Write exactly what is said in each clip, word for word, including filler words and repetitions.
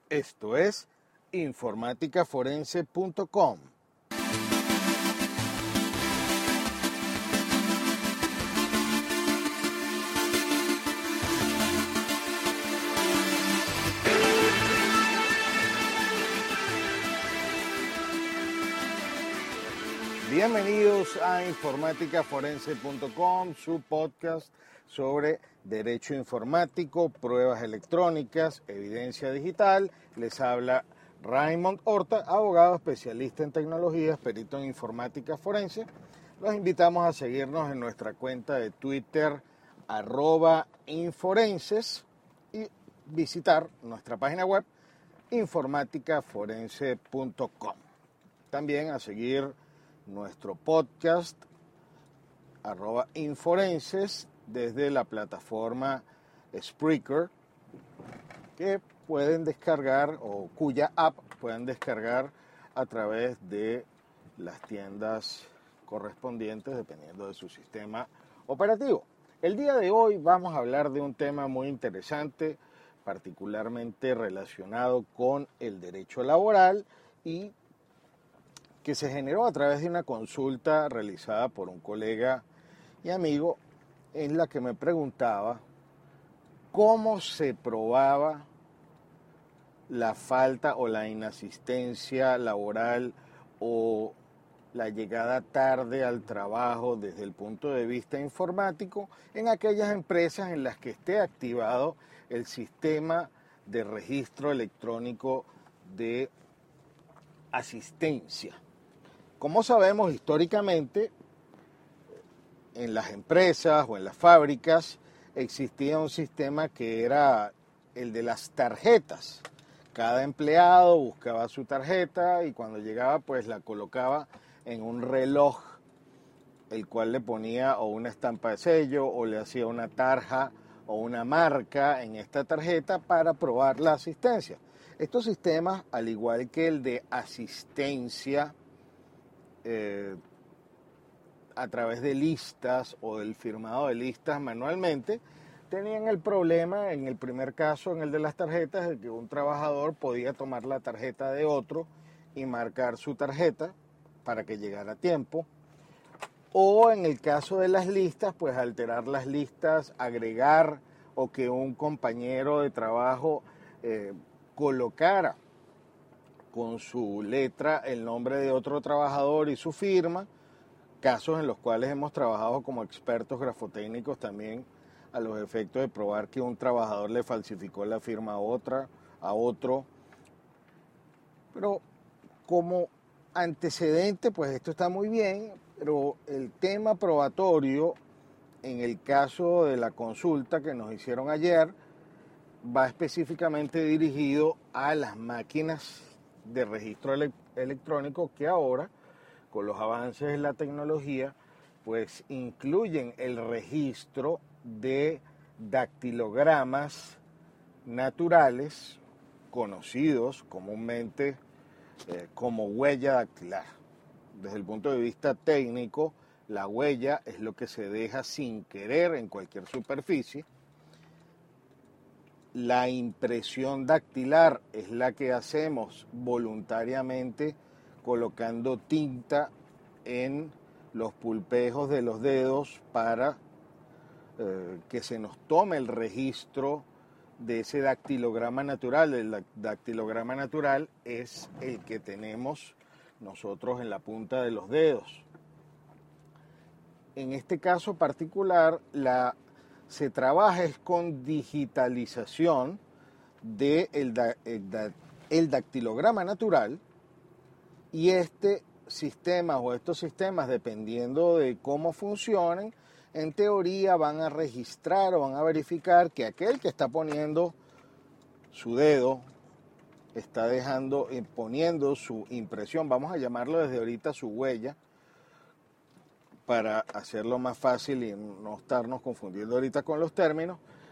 Esto es informática forense punto com. Bienvenidos a informática forense punto com, su podcast sobre derecho informático, pruebas electrónicas, evidencia digital. Les habla Raymond Horta, abogado especialista en tecnologías, perito en informática forense. Los invitamos a seguirnos en nuestra cuenta de Twitter, arroba inforenses, y visitar nuestra página web, informática forense punto com. También a seguir nuestro podcast, arroba inforenses, desde la plataforma Spreaker, que pueden descargar, o cuya app pueden descargar a través de las tiendas correspondientes, dependiendo de su sistema operativo. El día de hoy vamos a hablar de un tema muy interesante, particularmente relacionado con el derecho laboral y que se generó a través de una consulta realizada por un colega y amigo, en la que me preguntaba cómo se probaba la falta o la inasistencia laboral o la llegada tarde al trabajo desde el punto de vista informático en aquellas empresas en las que esté activado el sistema de registro electrónico de asistencia. Como sabemos, históricamente, en las empresas o en las fábricas existía un sistema que era el de las tarjetas. Cada empleado buscaba su tarjeta y cuando llegaba, pues la colocaba en un reloj, el cual le ponía o una estampa de sello o le hacía una tarja o una marca en esta tarjeta para probar la asistencia. Estos sistemas, al igual que el de asistencia, Eh, a través de listas o del firmado de listas manualmente, tenían el problema, en el primer caso, en el de las tarjetas, de que un trabajador podía tomar la tarjeta de otro y marcar su tarjeta para que llegara a tiempo, o en el caso de las listas, pues alterar las listas, agregar o que un compañero de trabajo eh, colocara con su letra el nombre de otro trabajador y su firma, casos en los cuales hemos trabajado como expertos grafotécnicos también a los efectos de probar que un trabajador le falsificó la firma a otra, a otro. Pero como antecedente, pues esto está muy bien, pero el tema probatorio, en el caso de la consulta que nos hicieron ayer, va específicamente dirigido a las máquinas de registro ele- electrónico que ahora, con los avances de la tecnología, pues incluyen el registro de dactilogramas naturales conocidos comúnmente eh, como huella dactilar. Desde el punto de vista técnico, la huella es lo que se deja sin querer en cualquier superficie. La impresión dactilar es la que hacemos voluntariamente colocando tinta en los pulpejos de los dedos para eh, que se nos tome el registro de ese dactilograma natural. El dactilograma natural es el que tenemos nosotros en la punta de los dedos. En este caso particular, la se trabaja es con digitalización del de el, el dactilograma natural, y este sistema o estos sistemas, dependiendo de cómo funcionen, en teoría van a registrar o van a verificar que aquel que está poniendo su dedo está dejando, poniendo su impresión, vamos a llamarlo desde ahorita su huella, para hacerlo más fácil y no estarnos confundiendo ahorita con los términos.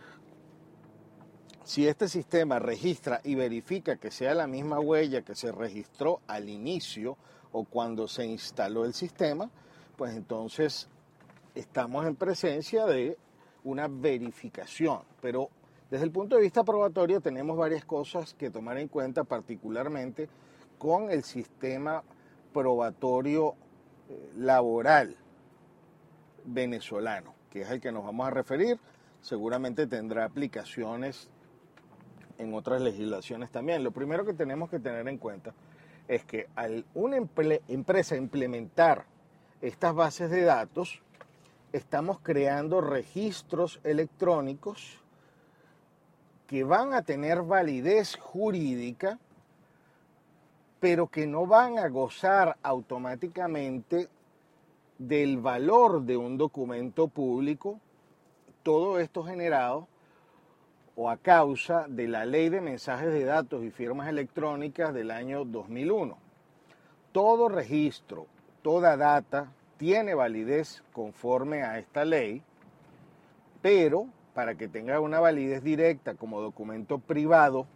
Si este sistema registra y verifica que sea la misma huella que se registró al inicio o cuando se instaló el sistema, pues entonces estamos en presencia de una verificación. Pero Desde el punto de vista probatorio tenemos varias cosas que tomar en cuenta, particularmente con el sistema probatorio eh, laboral venezolano, que es el que nos vamos a referir. Seguramente tendrá aplicaciones en otras legislaciones también. Lo primero que tenemos que tener en cuenta es que al una empresa implementar estas bases de datos, estamos creando registros electrónicos que van a tener validez jurídica, pero que no van a gozar automáticamente del valor de un documento público, todo esto generado o a causa de la Ley de Mensajes de Datos y Firmas Electrónicas del año dos mil uno. Todo registro, toda data tiene validez conforme a esta ley, pero para que tenga una validez directa como documento privado,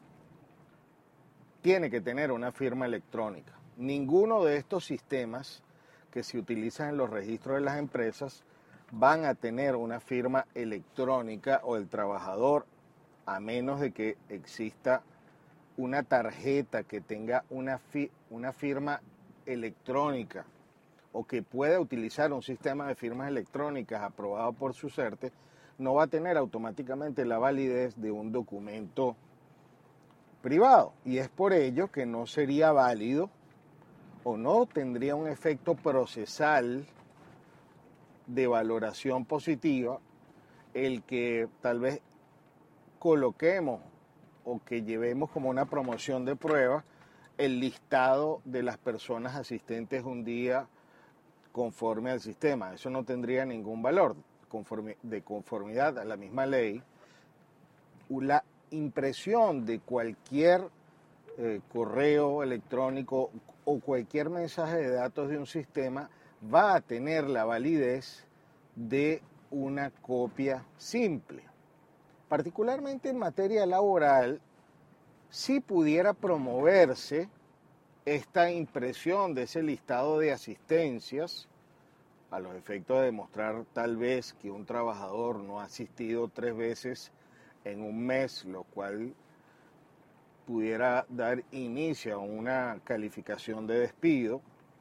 tiene que tener una firma electrónica. Ninguno de estos sistemas que se utilizan en los registros de las empresas van a tener una firma electrónica o el trabajador, a menos de que exista una tarjeta que tenga una, fi una firma electrónica o que pueda utilizar un sistema de firmas electrónicas aprobado por SUSERTE, no va a tener automáticamente la validez de un documento privado. Y es por ello que no sería válido o no tendría un efecto procesal de valoración positiva el que tal vez coloquemos o que llevemos como una promoción de prueba el listado de las personas asistentes un día conforme al sistema. Eso no tendría ningún valor conforme, de conformidad a la misma ley. La impresión de cualquier eh, correo electrónico o cualquier mensaje de datos de un sistema va a tener la validez de una copia simple. Particularmente en materia laboral, si pudiera promoverse esta impresión de ese listado de asistencias, a los efectos de demostrar tal vez que un trabajador no ha asistido tres veces en un mes, lo cual pudiera dar inicio a una calificación de despido.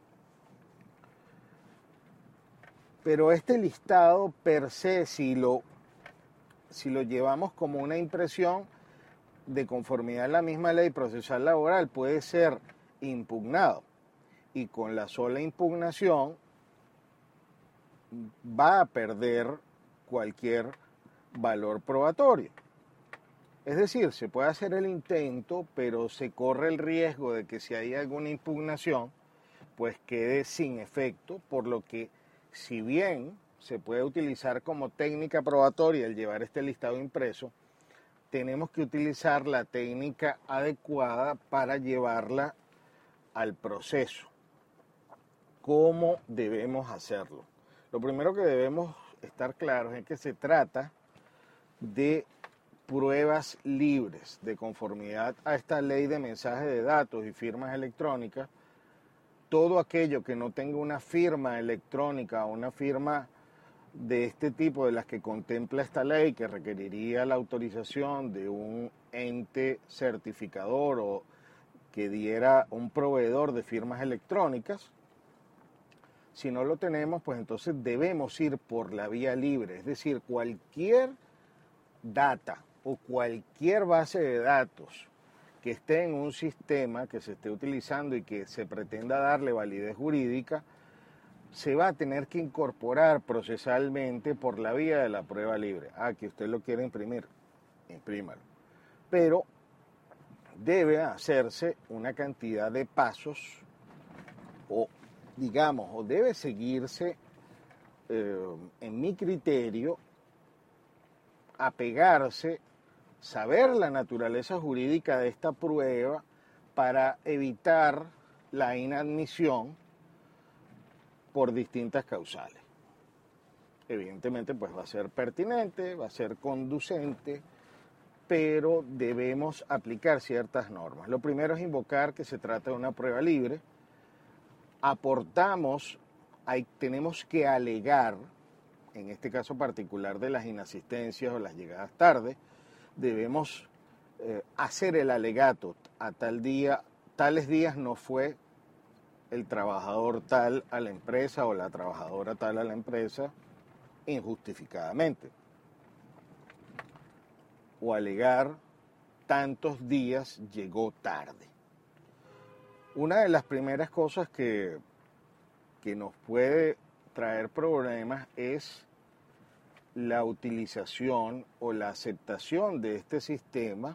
Pero este listado per se, si lo, si lo llevamos como una impresión de conformidad a la misma ley procesal laboral, puede ser impugnado. Y con la sola impugnación va a perder cualquier valor probatorio. Es decir, se puede hacer el intento, pero se corre el riesgo de que si hay alguna impugnación, pues quede sin efecto, por lo que si bien se puede utilizar como técnica probatoria el llevar este listado impreso, tenemos que utilizar la técnica adecuada para llevarla al proceso. ¿Cómo debemos hacerlo? Lo primero que debemos estar claros es que se trata de pruebas libres de conformidad a esta ley de mensajes de datos y firmas electrónicas. Todo aquello que no tenga una firma electrónica o una firma de este tipo de las que contempla esta ley, que requeriría la autorización de un ente certificador o que diera un proveedor de firmas electrónicas, si no lo tenemos, pues entonces debemos ir por la vía libre, es decir, cualquier data o cualquier base de datos que esté en un sistema que se esté utilizando y que se pretenda darle validez jurídica, se va a tener que incorporar procesalmente por la vía de la prueba libre. Ah, que usted lo quiere imprimir, imprímalo. Pero debe hacerse una cantidad de pasos o, digamos, o debe seguirse, eh, en mi criterio, apegarse, saber la naturaleza jurídica de esta prueba para evitar la inadmisión por distintas causales. Evidentemente, pues va a ser pertinente, va a ser conducente, pero debemos aplicar ciertas normas. Lo primero es invocar que se trata de una prueba libre. Aportamos, hay, tenemos que alegar, en este caso particular de las inasistencias o las llegadas tarde, debemos eh, hacer el alegato. A tal día, tales días no fue el trabajador tal a la empresa o la trabajadora tal a la empresa injustificadamente. O alegar tantos días llegó tarde. Una de las primeras cosas que, que nos puede traer problemas es la utilización o la aceptación de este sistema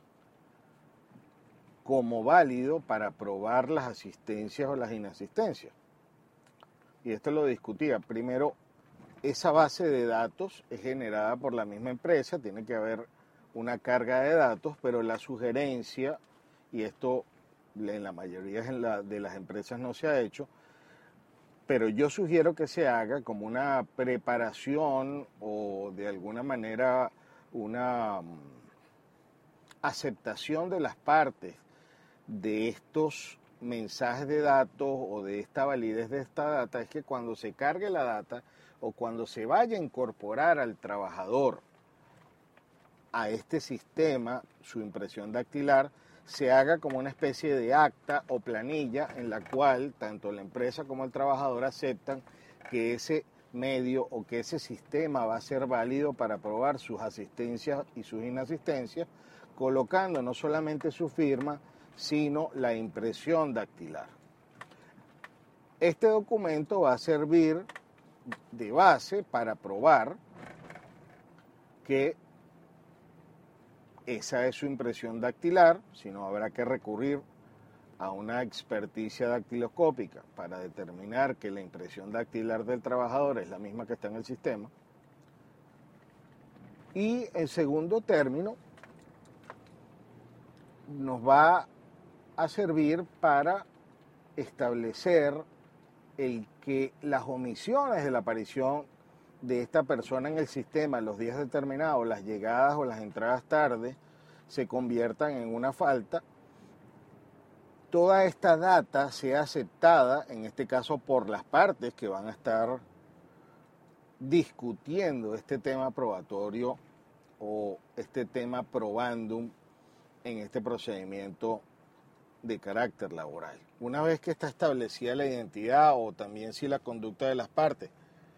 como válido para probar las asistencias o las inasistencias. Y esto lo discutía. Primero, esa base de datos es generada por la misma empresa, tiene que haber una carga de datos, pero la sugerencia, y esto en la mayoría de las empresas no se ha hecho, pero yo sugiero que se haga como una preparación o de alguna manera una aceptación de las partes de estos mensajes de datos o de esta validez de esta data, es que cuando se cargue la data o cuando se vaya a incorporar al trabajador a este sistema, su impresión dactilar, se haga como una especie de acta o planilla en la cual tanto la empresa como el trabajador aceptan que ese medio o que ese sistema va a ser válido para probar sus asistencias y sus inasistencias, colocando no solamente su firma, sino la impresión dactilar. Este documento va a servir de base para probar que esa es su impresión dactilar, si no habrá que recurrir a una experticia dactiloscópica para determinar que la impresión dactilar del trabajador es la misma que está en el sistema. Y en segundo término, nos va a servir para establecer el que las omisiones de la aparición de esta persona en el sistema en los días determinados, las llegadas o las entradas tarde, se conviertan en una falta. Toda esta data sea aceptada, en este caso por las partes que van a estar discutiendo este tema probatorio o este tema probandum en este procedimiento de carácter laboral. Una vez que está establecida la identidad o también si la conducta de las partes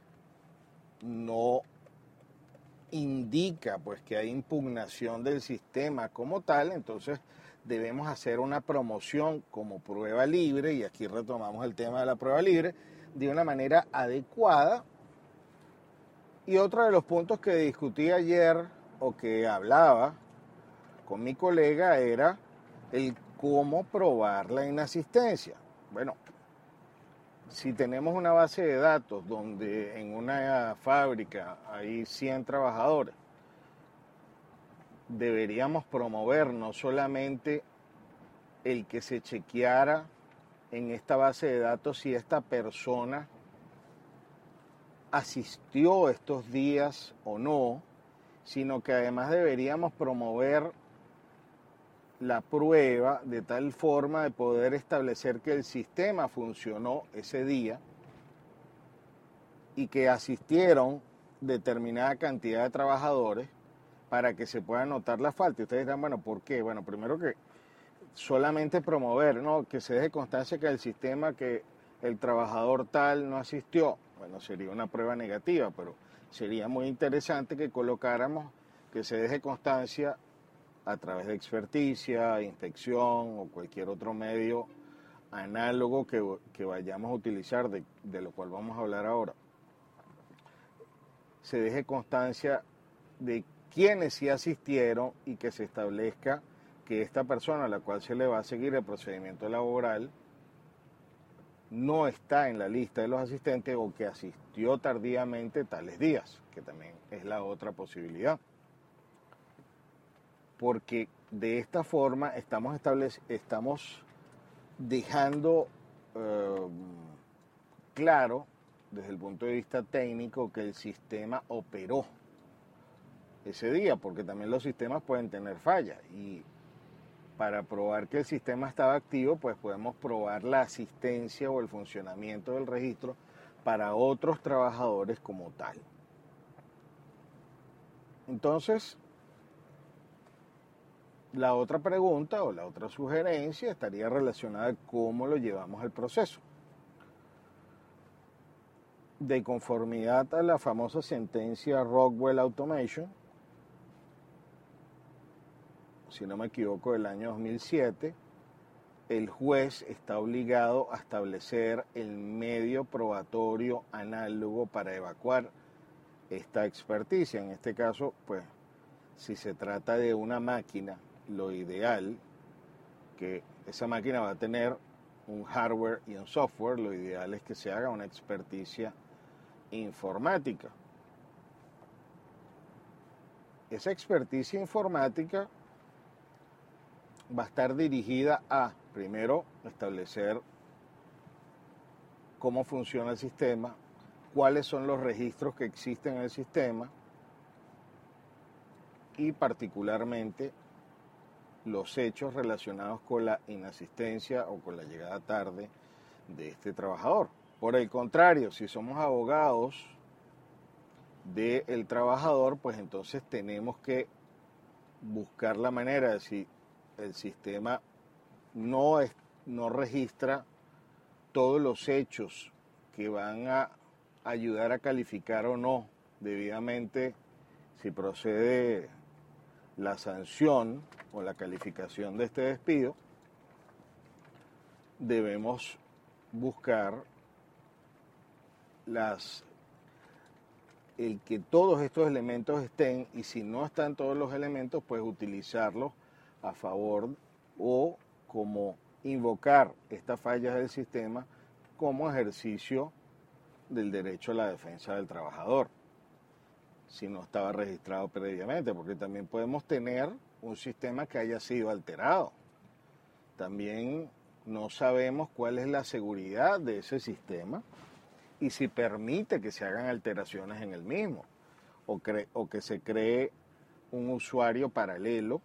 no indica pues que hay impugnación del sistema como tal, entonces debemos hacer una promoción como prueba libre, y aquí retomamos el tema de la prueba libre, de una manera adecuada. Y otro de los puntos que discutí ayer o que hablaba con mi colega era el cómo probar la inasistencia. Bueno, si tenemos una base de datos donde en una fábrica hay cien trabajadores, deberíamos promover no solamente el que se chequeara en esta base de datos si esta persona asistió estos días o no, sino que además deberíamos promover la prueba de tal forma de poder establecer que el sistema funcionó ese día y que asistieron determinada cantidad de trabajadores para que se pueda notar la falta. Y ustedes dirán, bueno, ¿por qué? Bueno, primero que solamente promover, ¿no? Que se deje constancia que el sistema, que el trabajador tal no asistió, bueno, sería una prueba negativa, pero sería muy interesante que colocáramos que se deje constancia a través de experticia, inspección o cualquier otro medio análogo que, que vayamos a utilizar, de, de lo cual vamos a hablar ahora. Se deje constancia de quienes sí asistieron y que se establezca que esta persona a la cual se le va a seguir el procedimiento laboral no está en la lista de los asistentes o que asistió tardíamente tales días, que también es la otra posibilidad. Porque de esta forma estamos, establec- estamos dejando eh, claro desde el punto de vista técnico que el sistema operó ese día, porque también los sistemas pueden tener fallas y para probar que el sistema estaba activo, pues podemos probar la asistencia o el funcionamiento del registro para otros trabajadores como tal. Entonces, La otra pregunta o la otra sugerencia estaría relacionada a cómo lo llevamos al proceso. De conformidad a la famosa sentencia Rockwell Automation, si no me equivoco, del año dos mil siete, el juez está obligado a establecer el medio probatorio análogo para evacuar esta experticia. En este caso, pues, si se trata de una máquina, lo ideal, que esa máquina va a tener un hardware y un software, lo ideal es que se haga una experticia informática. Esa experticia informática va a estar dirigida a, primero, establecer cómo funciona el sistema, cuáles son los registros que existen en el sistema y particularmente los hechos relacionados con la inasistencia o con la llegada tarde de este trabajador. Por el contrario, si somos abogados del trabajador, pues entonces tenemos que buscar la manera de si el sistema no, es, no registra todos los hechos que van a ayudar a calificar o no debidamente si procede la sanción o la calificación de este despido. Debemos buscar las el que todos estos elementos estén, y si no están todos los elementos, pues utilizarlos a favor o como invocar estas fallas del sistema como ejercicio del derecho a la defensa del trabajador, si no estaba registrado previamente, porque también podemos tener un sistema que haya sido alterado. También no sabemos cuál es la seguridad de ese sistema y si permite que se hagan alteraciones en el mismo, o, cre- o que se cree un usuario paralelo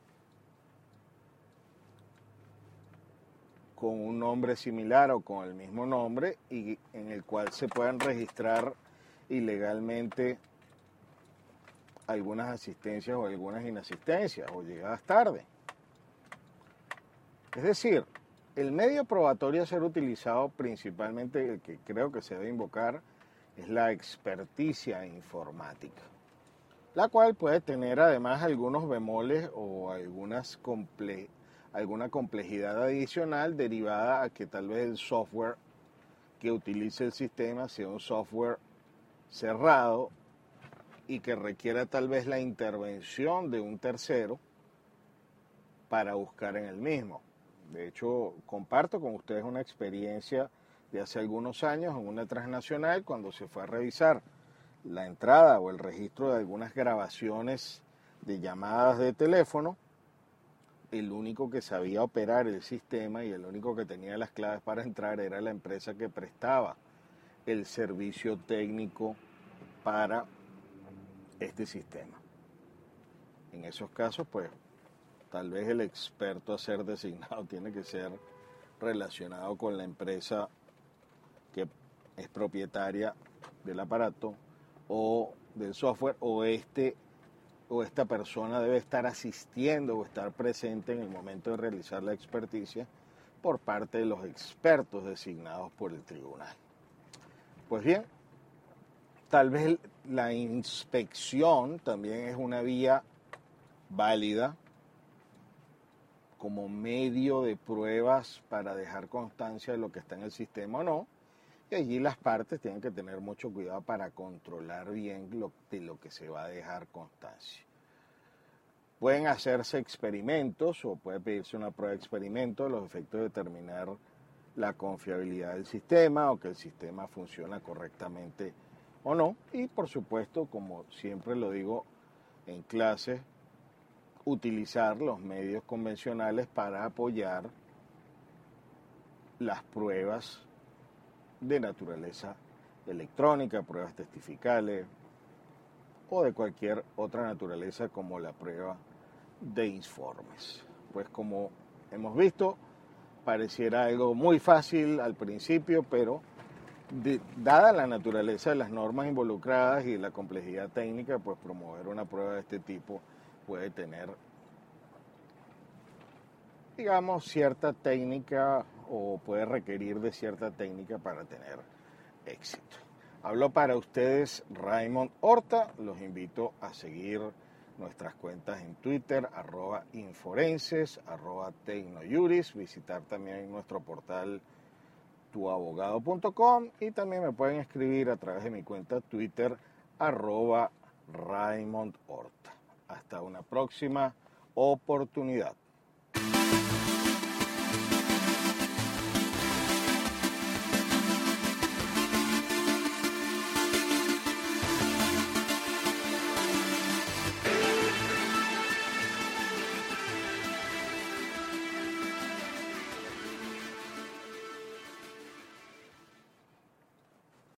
con un nombre similar o con el mismo nombre y en el cual se puedan registrar ilegalmente algunas asistencias o algunas inasistencias o llegadas tarde. Es decir, el medio probatorio a ser utilizado principalmente, el que creo que se debe invocar, es la experticia informática, la cual puede tener además algunos bemoles o algunas comple- alguna complejidad adicional derivada a que tal vez el software que utilice el sistema sea un software cerrado y que requiera tal vez la intervención de un tercero para buscar en el mismo. De hecho, comparto con ustedes una experiencia de hace algunos años en una transnacional cuando se fue a revisar la entrada o el registro de algunas grabaciones de llamadas de teléfono. El único que sabía operar el sistema y el único que tenía las claves para entrar era la empresa que prestaba el servicio técnico para este sistema. En esos casos, pues, tal vez el experto a ser designado tiene que ser relacionado con la empresa que es propietaria del aparato o del software, o este o esta persona debe estar asistiendo o estar presente en el momento de realizar la experticia por parte de los expertos designados por el tribunal. Pues bien, tal vez la inspección también es una vía válida como medio de pruebas para dejar constancia de lo que está en el sistema o no, y allí las partes tienen que tener mucho cuidado para controlar bien lo, de lo que se va a dejar constancia. Pueden hacerse experimentos o puede pedirse una prueba de experimento a los efectos de determinar la confiabilidad del sistema o que el sistema funciona correctamente o no, y por supuesto, como siempre lo digo en clases, utilizar los medios convencionales para apoyar las pruebas de naturaleza electrónica, pruebas testificales o de cualquier otra naturaleza como la prueba de informes. Pues como hemos visto, pareciera algo muy fácil al principio, pero de, dada la naturaleza de las normas involucradas y la complejidad técnica, pues promover una prueba de este tipo puede tener digamos, cierta técnica o puede requerir de cierta técnica para tener éxito. Hablo para ustedes Raymond Horta, los invito a seguir nuestras cuentas en Twitter, arroba inforenses, arroba tecnojuris, visitar también nuestro portal tu abogado punto com y también me pueden escribir a través de mi cuenta Twitter, arroba Raymond Horta. Hasta una próxima oportunidad.